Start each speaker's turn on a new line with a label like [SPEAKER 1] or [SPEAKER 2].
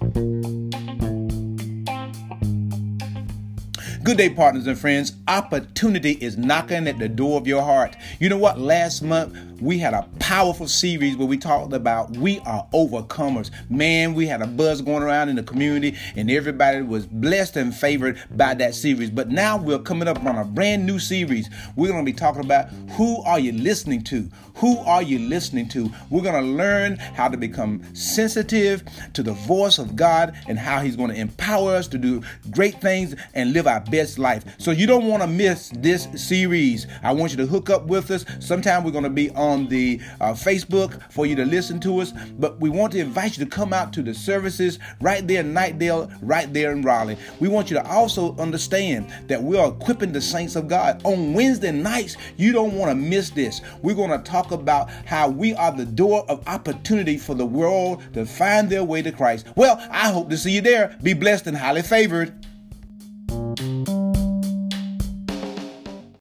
[SPEAKER 1] Good day, partners and friends. Opportunity is knocking at the door of your heart. You know what? Last month, we had a powerful series where we talked about we are overcomers. Man, we had a buzz going around in the community and everybody was blessed and favored by that series. But now we're coming up on a brand new series. We're going to be talking about who are you listening to? Who are you listening to? We're going to learn how to become sensitive to the voice of God and how He's going to empower us to do great things and live our best life. So you don't want to miss this series. I want you to hook up with us. Sometime we're going to be on the Facebook for you to listen to us, but we want to invite you to come out to the services right there in Knightdale, right there in Raleigh. We want you to also understand that we are equipping the saints of God. On Wednesday nights, you don't want to miss this. We're going to talk about how we are the door of opportunity for the world to find their way to Christ. Well, I hope to see you there. Be blessed and highly favored.